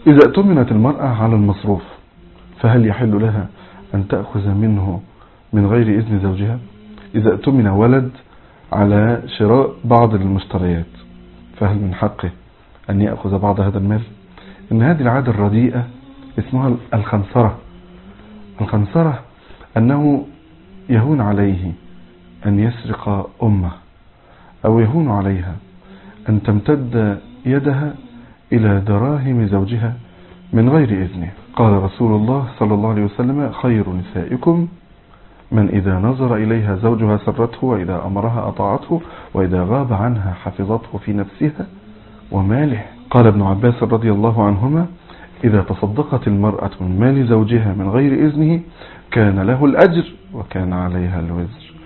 إذا اؤتمنت المرأة على المصروف فهل يحل لها أن تأخذ منه من غير إذن زوجها؟ إذا اؤتمن ولد على شراء بعض المشتريات فهل من حقه أن يأخذ بعض هذا المال؟ إن هذه العادة الرديئة اسمها الخنصرة. الخنصرة أنه يهون عليه أن يسرق أمه، أو يهون عليها أن تمتد يدها إلى دراهم زوجها من غير إذنه. قال رسول الله صلى الله عليه وسلم: خير نسائكم من إذا نظر إليها زوجها سرته، وإذا أمرها أطاعته، وإذا غاب عنها حفظته في نفسها وماله. قال ابن عباس رضي الله عنهما: إذا تصدقت المرأة من مال زوجها من غير إذنه كان له الأجر وكان عليها الوزر.